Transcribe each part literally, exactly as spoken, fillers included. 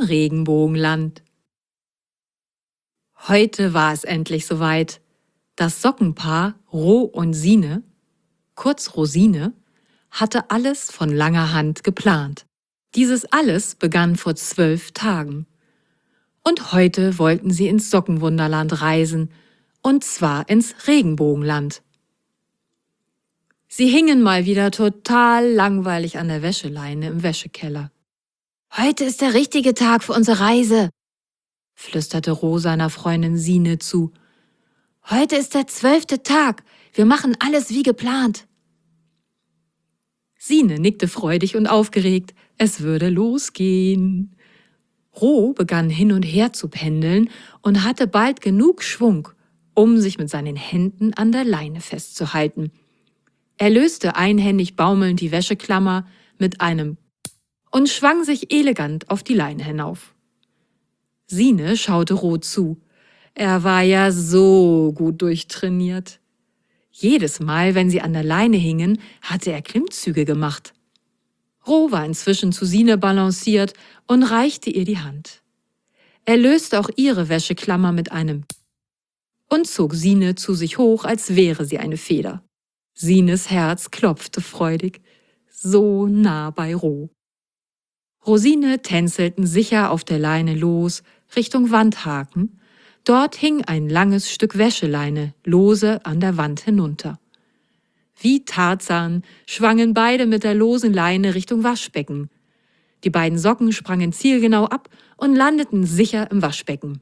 Regenbogenland. Heute war es endlich soweit. Das Sockenpaar Ro und Sine, kurz Rosine, hatte alles von langer Hand geplant. Dieses alles begann vor zwölf Tagen. Und heute wollten sie ins Sockenwunderland reisen, und zwar ins Regenbogenland. Sie hingen mal wieder total langweilig an der Wäscheleine im Wäschekeller. »Heute ist der richtige Tag für unsere Reise«, flüsterte Ro seiner Freundin Sine zu. »Heute ist der zwölfte Tag, wir machen alles wie geplant.« Sine nickte freudig und aufgeregt, es würde losgehen. Ro begann hin und her zu pendeln und hatte bald genug Schwung, um sich mit seinen Händen an der Leine festzuhalten. Er löste einhändig baumelnd die Wäscheklammer mit einem und schwang sich elegant auf die Leine hinauf. Sine schaute Ro zu. Er war ja so gut durchtrainiert. Jedes Mal, wenn sie an der Leine hingen, hatte er Klimmzüge gemacht. Ro war inzwischen zu Sine balanciert und reichte ihr die Hand. Er löste auch ihre Wäscheklammer mit einem und zog Sine zu sich hoch, als wäre sie eine Feder. Sines Herz klopfte freudig, so nah bei Ro. Rosine tänzelten sicher auf der Leine los, Richtung Wandhaken. Dort hing ein langes Stück Wäscheleine lose an der Wand hinunter. Wie Tarzan schwangen beide mit der losen Leine Richtung Waschbecken. Die beiden Socken sprangen zielgenau ab und landeten sicher im Waschbecken.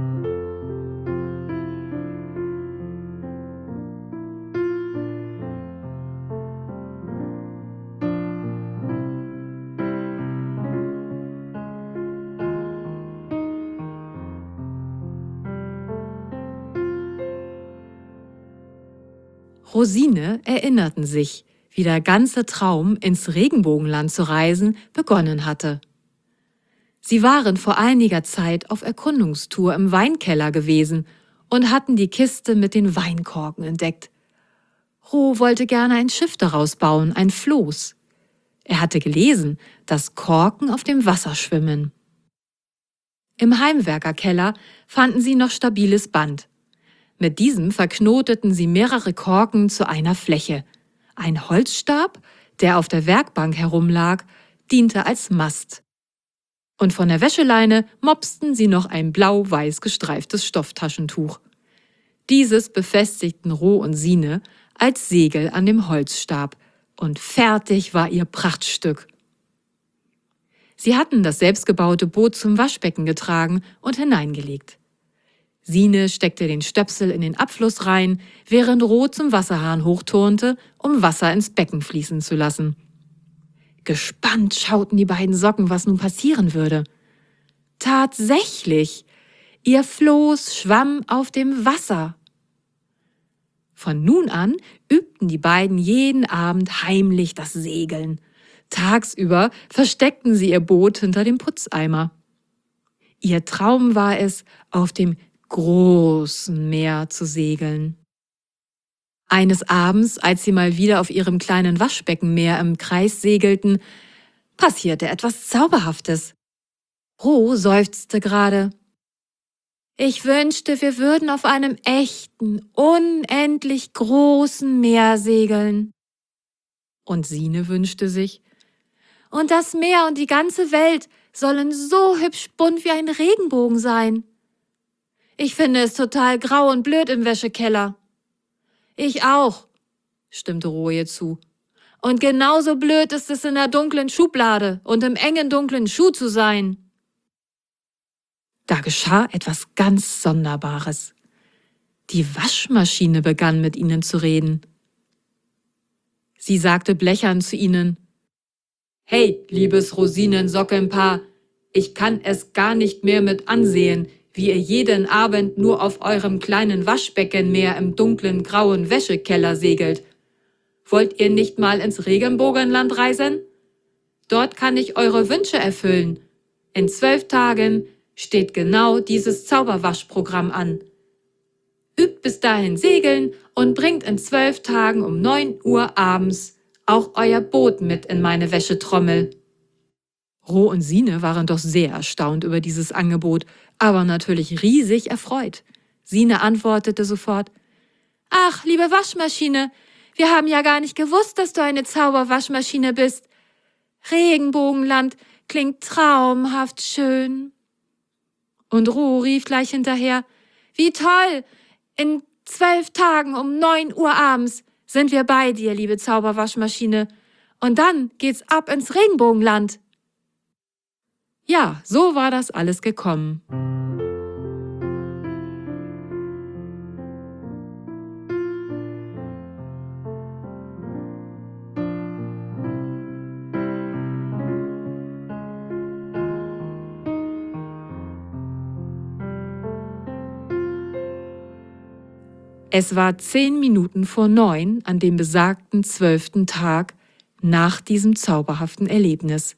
Rosine erinnerten sich, wie der ganze Traum, ins Regenbogenland zu reisen, begonnen hatte. Sie waren vor einiger Zeit auf Erkundungstour im Weinkeller gewesen und hatten die Kiste mit den Weinkorken entdeckt. Ro wollte gerne ein Schiff daraus bauen, ein Floß. Er hatte gelesen, dass Korken auf dem Wasser schwimmen. Im Heimwerkerkeller fanden sie noch stabiles Band. Mit diesem verknoteten sie mehrere Korken zu einer Fläche. Ein Holzstab, der auf der Werkbank herumlag, diente als Mast. Und von der Wäscheleine mopsten sie noch ein blau-weiß gestreiftes Stofftaschentuch. Dieses befestigten Ro und Sine als Segel an dem Holzstab, und fertig war ihr Prachtstück. Sie hatten das selbstgebaute Boot zum Waschbecken getragen und hineingelegt. Sine steckte den Stöpsel in den Abfluss rein, während Ro zum Wasserhahn hochturnte, um Wasser ins Becken fließen zu lassen. Gespannt schauten die beiden Socken, was nun passieren würde. Tatsächlich! Ihr Floß schwamm auf dem Wasser. Von nun an übten die beiden jeden Abend heimlich das Segeln. Tagsüber versteckten sie ihr Boot hinter dem Putzeimer. Ihr Traum war es, auf dem großen Meer zu segeln. Eines Abends, als sie mal wieder auf ihrem kleinen Waschbeckenmeer im Kreis segelten, passierte etwas Zauberhaftes. Ro seufzte gerade. Ich wünschte, wir würden auf einem echten, unendlich großen Meer segeln. Und Sine wünschte sich, und das Meer und die ganze Welt sollen so hübsch bunt wie ein Regenbogen sein. Ich finde es total grau und blöd im Wäschekeller. Ich auch, stimmte Ro ihr zu. Und genauso blöd ist es in der dunklen Schublade und im engen dunklen Schuh zu sein. Da geschah etwas ganz Sonderbares. Die Waschmaschine begann mit ihnen zu reden. Sie sagte blechern zu ihnen, »Hey, liebes Rosinensockenpaar, ich kann es gar nicht mehr mit ansehen, wie ihr jeden Abend nur auf eurem kleinen Waschbeckenmeer im dunklen, grauen Wäschekeller segelt. Wollt ihr nicht mal ins Regenbogenland reisen? Dort kann ich eure Wünsche erfüllen. In zwölf Tagen steht genau dieses Zauberwaschprogramm an. Übt bis dahin Segeln und bringt in zwölf Tagen um neun Uhr abends auch euer Boot mit in meine Wäschetrommel.« Ro und Sine waren doch sehr erstaunt über dieses Angebot, aber natürlich riesig erfreut. Sine antwortete sofort: »Ach, liebe Waschmaschine, wir haben ja gar nicht gewusst, dass du eine Zauberwaschmaschine bist. Regenbogenland klingt traumhaft schön.« Und Ro rief gleich hinterher: »Wie toll! In zwölf Tagen um neun Uhr abends sind wir bei dir, liebe Zauberwaschmaschine. Und dann geht's ab ins Regenbogenland.« Ja, so war das alles gekommen. Es war zehn Minuten vor neun an dem besagten zwölften Tag nach diesem zauberhaften Erlebnis.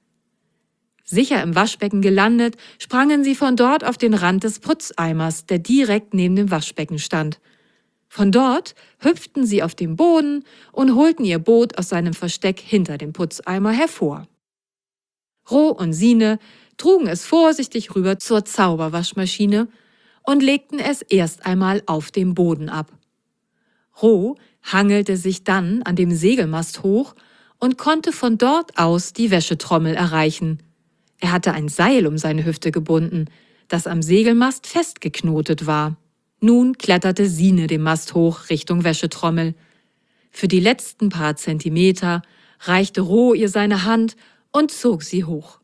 Sicher im Waschbecken gelandet, sprangen sie von dort auf den Rand des Putzeimers, der direkt neben dem Waschbecken stand. Von dort hüpften sie auf den Boden und holten ihr Boot aus seinem Versteck hinter dem Putzeimer hervor. Ro und Sine trugen es vorsichtig rüber zur Zauberwaschmaschine und legten es erst einmal auf dem Boden ab. Ro hangelte sich dann an dem Segelmast hoch und konnte von dort aus die Wäschetrommel erreichen. Er hatte ein Seil um seine Hüfte gebunden, das am Segelmast festgeknotet war. Nun kletterte Sine den Mast hoch Richtung Wäschetrommel. Für die letzten paar Zentimeter reichte Ro ihr seine Hand und zog sie hoch.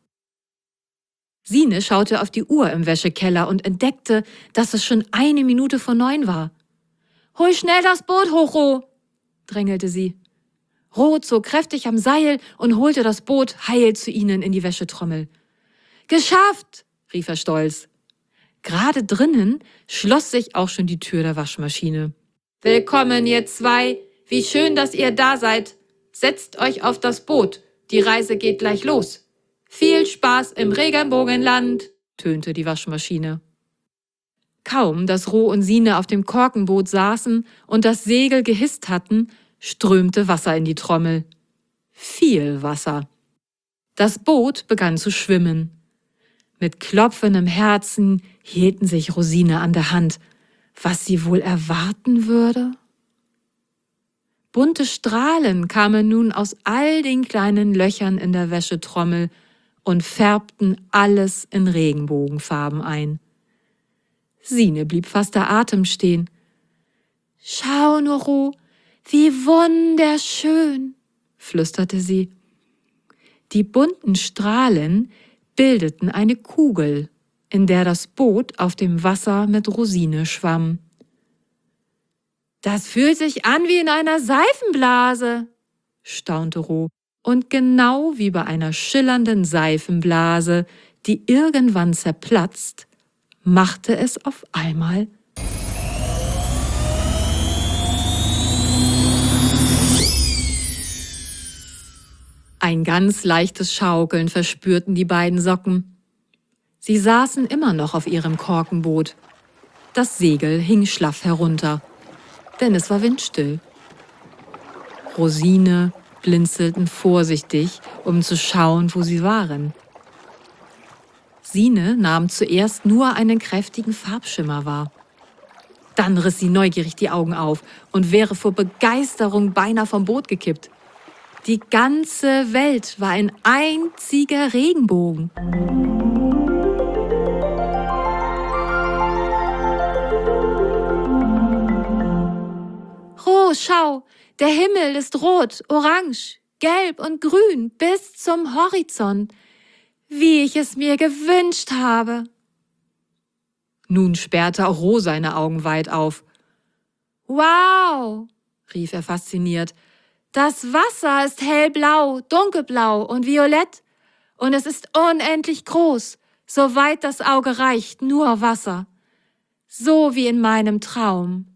Sine schaute auf die Uhr im Wäschekeller und entdeckte, dass es schon eine Minute vor neun war. »Hol schnell das Boot hoch, Ro«, drängelte sie. Ro zog kräftig am Seil und holte das Boot heil zu ihnen in die Wäschetrommel. »Geschafft«, rief er stolz. Gerade drinnen schloss sich auch schon die Tür der Waschmaschine. »Willkommen, ihr zwei. Wie schön, dass ihr da seid. Setzt euch auf das Boot. Die Reise geht gleich los. Viel Spaß im Regenbogenland«, tönte die Waschmaschine. Kaum, dass Ro und Sine auf dem Korkenboot saßen und das Segel gehisst hatten, strömte Wasser in die Trommel. Viel Wasser. Das Boot begann zu schwimmen. Mit klopfendem Herzen hielten sich Rosine an der Hand, was sie wohl erwarten würde. Bunte Strahlen kamen nun aus all den kleinen Löchern in der Wäschetrommel und färbten alles in Regenbogenfarben ein. Sine blieb fast der Atem stehen. »Schau nur, Ro, wie wunderschön«, flüsterte sie. Die bunten Strahlen bildeten eine Kugel, in der das Boot auf dem Wasser mit Rosine schwamm. »Das fühlt sich an wie in einer Seifenblase«, staunte Ro. Und genau wie bei einer schillernden Seifenblase, die irgendwann zerplatzt, machte es auf einmal ein ganz leichtes Schaukeln verspürten die beiden Socken. Sie saßen immer noch auf ihrem Korkenboot. Das Segel hing schlaff herunter, denn es war windstill. Rosine blinzelten vorsichtig, um zu schauen, wo sie waren. Sine nahm zuerst nur einen kräftigen Farbschimmer wahr. Dann riss sie neugierig die Augen auf und wäre vor Begeisterung beinahe vom Boot gekippt. Die ganze Welt war ein einziger Regenbogen. »Ro, schau, der Himmel ist rot, orange, gelb und grün bis zum Horizont, wie ich es mir gewünscht habe.« Nun sperrte auch Ro seine Augen weit auf. »Wow«, rief er fasziniert, »das Wasser ist hellblau, dunkelblau und violett und es ist unendlich groß, soweit das Auge reicht, nur Wasser, so wie in meinem Traum.«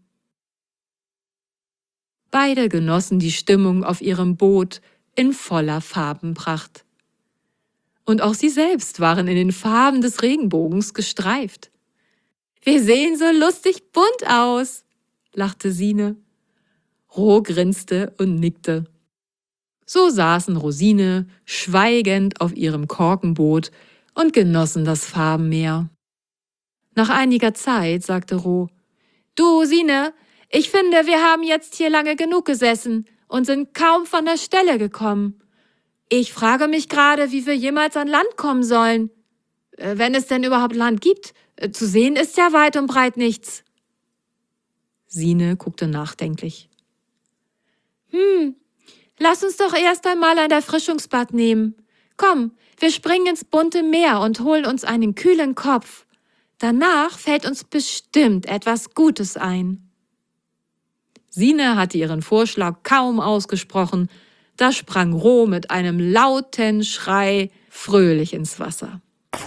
Beide genossen die Stimmung auf ihrem Boot in voller Farbenpracht. Und auch sie selbst waren in den Farben des Regenbogens gestreift. »Wir sehen so lustig bunt aus«, lachte Sine. Ro grinste und nickte. So saßen Rosine schweigend auf ihrem Korkenboot und genossen das Farbenmeer. Nach einiger Zeit sagte Roh: »Du, Sine, ich finde, wir haben jetzt hier lange genug gesessen und sind kaum von der Stelle gekommen. Ich frage mich gerade, wie wir jemals an Land kommen sollen. Äh, wenn es denn überhaupt Land gibt. Äh, zu sehen ist ja weit und breit nichts.« Sine guckte nachdenklich. »Hm, lass uns doch erst einmal ein Erfrischungsbad nehmen. Komm, wir springen ins bunte Meer und holen uns einen kühlen Kopf. Danach fällt uns bestimmt etwas Gutes ein.« Sine hatte ihren Vorschlag kaum ausgesprochen, da sprang Roh mit einem lauten Schrei fröhlich ins Wasser.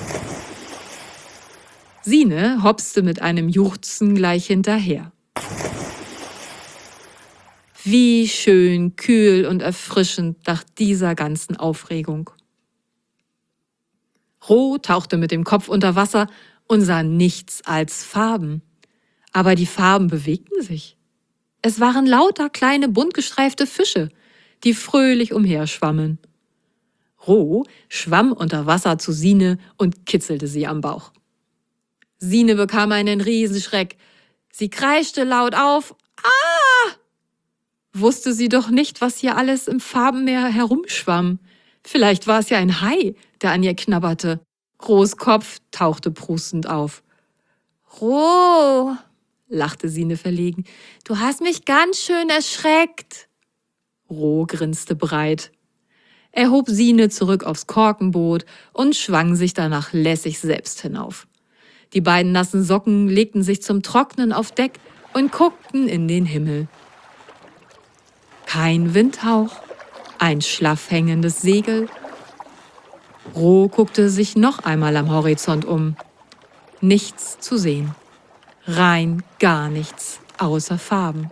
Sine hopste mit einem Juchzen gleich hinterher. Wie schön, kühl und erfrischend nach dieser ganzen Aufregung. Roh tauchte mit dem Kopf unter Wasser und sah nichts als Farben. Aber die Farben bewegten sich. Es waren lauter kleine bunt gestreifte Fische, die fröhlich umherschwammen. Roh schwamm unter Wasser zu Sine und kitzelte sie am Bauch. Sine bekam einen Riesenschreck. Sie kreischte laut auf. Ah! Wusste sie doch nicht, was hier alles im Farbenmeer herumschwamm. Vielleicht war es ja ein Hai, der an ihr knabberte. Rohs Kopf tauchte prustend auf. »Roh«, lachte Sine verlegen, »du hast mich ganz schön erschreckt.« Roh grinste breit. Er hob Sine zurück aufs Korkenboot und schwang sich danach lässig selbst hinauf. Die beiden nassen Socken legten sich zum Trocknen auf Deck und guckten in den Himmel. Kein Windhauch, ein schlaff hängendes Segel. Roh guckte sich noch einmal am Horizont um. Nichts zu sehen. Rein gar nichts außer Farben.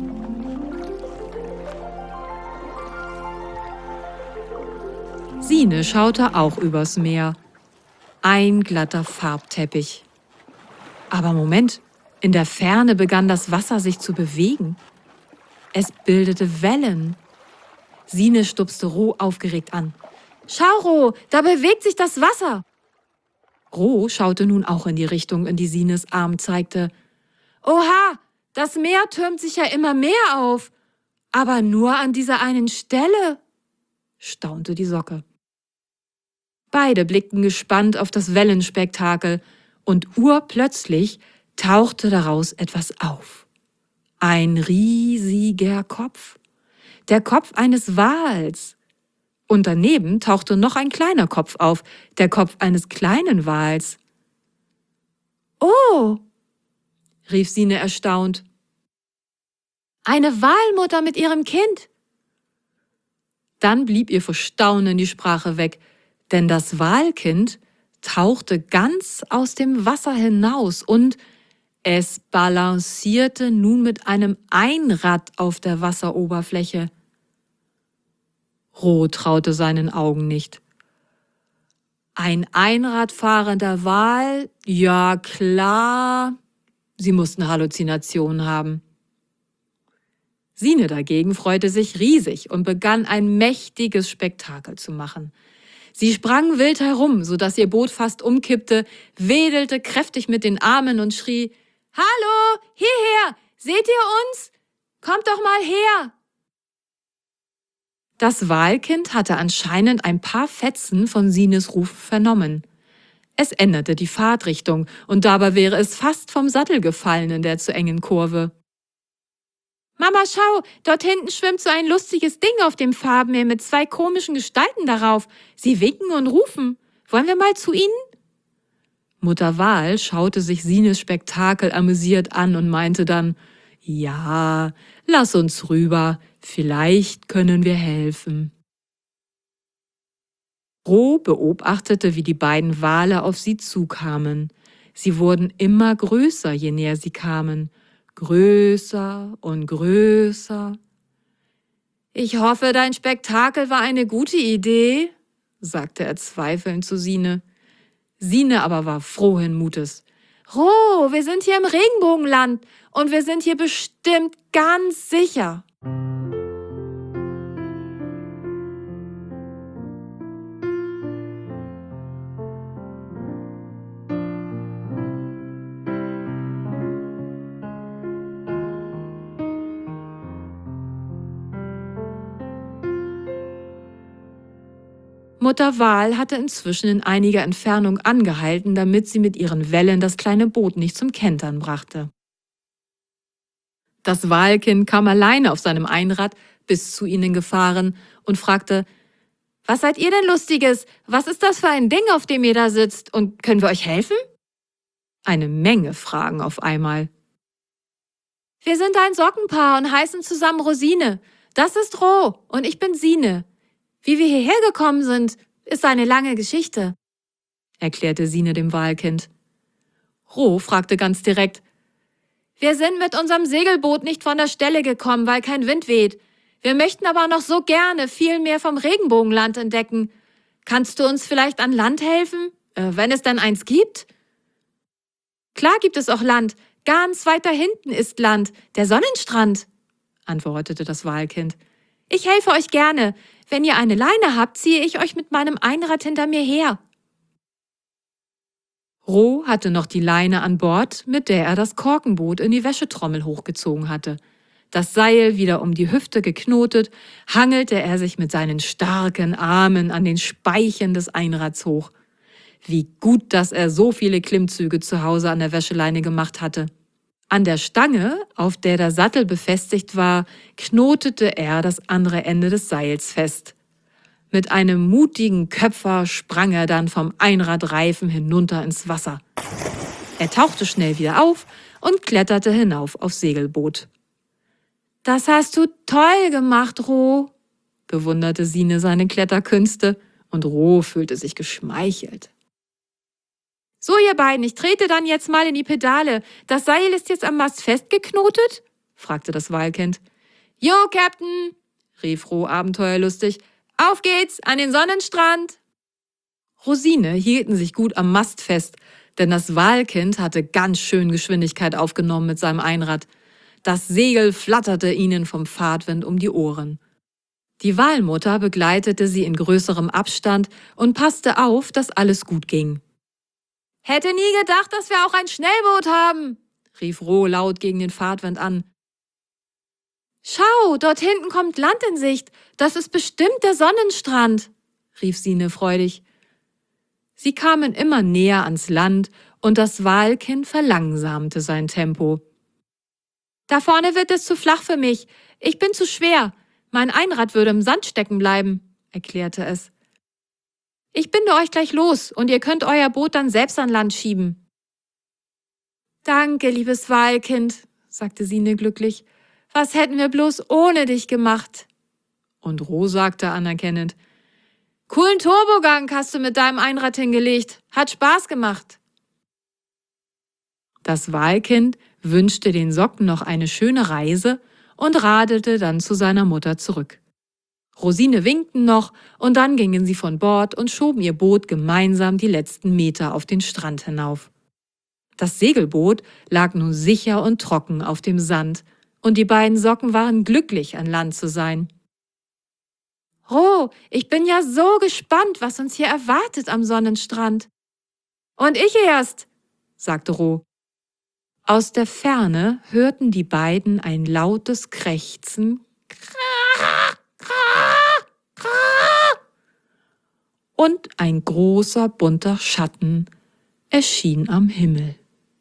Sine schaute auch übers Meer. Ein glatter Farbteppich. Aber Moment, in der Ferne begann das Wasser sich zu bewegen. Es bildete Wellen. Sine stupste Roh aufgeregt an. »Schau, Roh, da bewegt sich das Wasser!« Roh schaute nun auch in die Richtung, in die Sines Arm zeigte. »Oha, das Meer türmt sich ja immer mehr auf, aber nur an dieser einen Stelle«, staunte die Socke. Beide blickten gespannt auf das Wellenspektakel und urplötzlich tauchte daraus etwas auf. Ein riesiger Kopf, der Kopf eines Wals. Und daneben tauchte noch ein kleiner Kopf auf, der Kopf eines kleinen Wals. »Oh«, rief Sine erstaunt. »Eine Walmutter mit ihrem Kind.« Dann blieb ihr vor Staunen die Sprache weg, denn das Walkind tauchte ganz aus dem Wasser hinaus und es balancierte nun mit einem Einrad auf der Wasseroberfläche. Roh traute seinen Augen nicht. Ein einradfahrender Wal? Ja, klar. Sie mussten Halluzinationen haben. Sine dagegen freute sich riesig und begann ein mächtiges Spektakel zu machen. Sie sprang wild herum, sodass ihr Boot fast umkippte, wedelte kräftig mit den Armen und schrie: »Hallo, hierher! Seht ihr uns? Kommt doch mal her!« Das Walkind hatte anscheinend ein paar Fetzen von Sines Ruf vernommen. Es änderte die Fahrtrichtung, und dabei wäre es fast vom Sattel gefallen in der zu engen Kurve. »Mama, schau, dort hinten schwimmt so ein lustiges Ding auf dem Farbenmeer mit zwei komischen Gestalten darauf. Sie winken und rufen. Wollen wir mal zu ihnen?« Mutter Wal schaute sich Sines Spektakel amüsiert an und meinte dann: »Ja, lass uns rüber, vielleicht können wir helfen.« Roh beobachtete, wie die beiden Wale auf sie zukamen. Sie wurden immer größer, je näher sie kamen. Größer und größer. »Ich hoffe, dein Spektakel war eine gute Idee«, sagte er zweifelnd zu Sine. Sine aber war frohen Mutes. »Roh, wir sind hier im Regenbogenland und wir sind hier bestimmt ganz sicher.« Mutter Wal hatte inzwischen in einiger Entfernung angehalten, damit sie mit ihren Wellen das kleine Boot nicht zum Kentern brachte. Das Walkind kam alleine auf seinem Einrad bis zu ihnen gefahren und fragte: »Was seid ihr denn Lustiges? Was ist das für ein Ding, auf dem ihr da sitzt? Und können wir euch helfen?« Eine Menge Fragen auf einmal. »Wir sind ein Sockenpaar und heißen zusammen Rosine. Das ist Ro und ich bin Sine. Wie wir hierher gekommen sind, ist eine lange Geschichte«, erklärte Sine dem Walkind. Ro fragte ganz direkt: »Wir sind mit unserem Segelboot nicht von der Stelle gekommen, weil kein Wind weht. Wir möchten aber noch so gerne viel mehr vom Regenbogenland entdecken. Kannst du uns vielleicht an Land helfen, äh, wenn es denn eins gibt?« »Klar gibt es auch Land. Ganz weiter hinten ist Land, der Sonnenstrand«, antwortete das Walkind. »Ich helfe euch gerne. Wenn ihr eine Leine habt, ziehe ich euch mit meinem Einrad hinter mir her.« Ro hatte noch die Leine an Bord, mit der er das Korkenboot in die Wäschetrommel hochgezogen hatte. Das Seil wieder um die Hüfte geknotet, hangelte er sich mit seinen starken Armen an den Speichen des Einrads hoch. Wie gut, dass er so viele Klimmzüge zu Hause an der Wäscheleine gemacht hatte. An der Stange, auf der der Sattel befestigt war, knotete er das andere Ende des Seils fest. Mit einem mutigen Köpfer sprang er dann vom Einradreifen hinunter ins Wasser. Er tauchte schnell wieder auf und kletterte hinauf aufs Segelboot. »Das hast du toll gemacht, Ro«, bewunderte Sine seine Kletterkünste, und Ro fühlte sich geschmeichelt. »So, ihr beiden, ich trete dann jetzt mal in die Pedale. Das Seil ist jetzt am Mast festgeknotet?«, fragte das Walkind. »Jo, Captain«, rief Ro abenteuerlustig. »Auf geht's, an den Sonnenstrand!« Rosine hielten sich gut am Mast fest, denn das Walkind hatte ganz schön Geschwindigkeit aufgenommen mit seinem Einrad. Das Segel flatterte ihnen vom Fahrtwind um die Ohren. Die Walmutter begleitete sie in größerem Abstand und passte auf, dass alles gut ging. »Hätte nie gedacht, dass wir auch ein Schnellboot haben«, rief Ro laut gegen den Fahrtwind an. »Schau, dort hinten kommt Land in Sicht. Das ist bestimmt der Sonnenstrand«, rief Sine freudig. Sie kamen immer näher ans Land und das Walkind verlangsamte sein Tempo. »Da vorne wird es zu flach für mich. Ich bin zu schwer. Mein Einrad würde im Sand stecken bleiben«, erklärte es. »Ich binde euch gleich los und ihr könnt euer Boot dann selbst an Land schieben.« »Danke, liebes Walkind«, sagte Sine glücklich. »Was hätten wir bloß ohne dich gemacht?« Und Ro sagte anerkennend: »Coolen Turbogang hast du mit deinem Einrad hingelegt. Hat Spaß gemacht.« Das Walkind wünschte den Socken noch eine schöne Reise und radelte dann zu seiner Mutter zurück. Rosine winkten noch und dann gingen sie von Bord und schoben ihr Boot gemeinsam die letzten Meter auf den Strand hinauf. Das Segelboot lag nun sicher und trocken auf dem Sand und die beiden Socken waren glücklich, an Land zu sein. »Ro, ich bin ja so gespannt, was uns hier erwartet am Sonnenstrand.« »Und ich erst«, sagte Ro. Aus der Ferne hörten die beiden ein lautes Krächzen und ein großer bunter Schatten erschien am Himmel.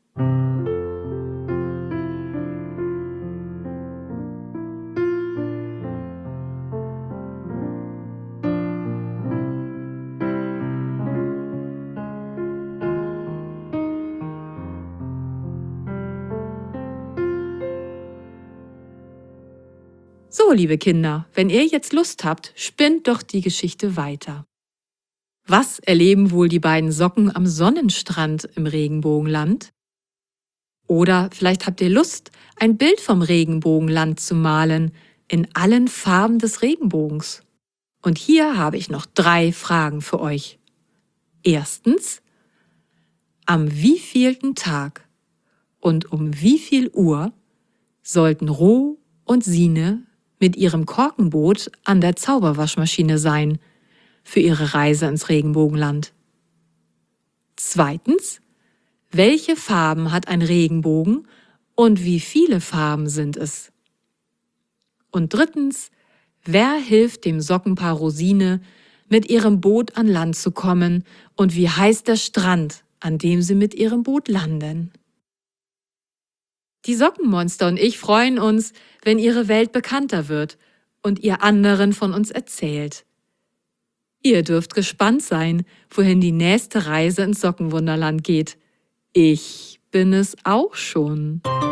So, liebe Kinder, wenn ihr jetzt Lust habt, spinnt doch die Geschichte weiter. Was erleben wohl die beiden Socken am Sonnenstrand im Regenbogenland? Oder vielleicht habt ihr Lust, ein Bild vom Regenbogenland zu malen, in allen Farben des Regenbogens. Und hier habe ich noch drei Fragen für euch. Erstens: Am wievielten Tag und um wie viel Uhr sollten Ro und Sine mit ihrem Korkenboot an der Zauberwaschmaschine sein für ihre Reise ins Regenbogenland? Zweitens: Welche Farben hat ein Regenbogen und wie viele Farben sind es? Und drittens: Wer hilft dem Sockenpaar Rosine mit ihrem Boot an Land zu kommen und wie heißt der Strand, an dem sie mit ihrem Boot landen. Die Sockenmonster und ich freuen uns, wenn ihre Welt bekannter wird und ihr anderen von uns erzählt. Ihr dürft gespannt sein, wohin die nächste Reise ins Sockenwunderland geht. Ich bin es auch schon.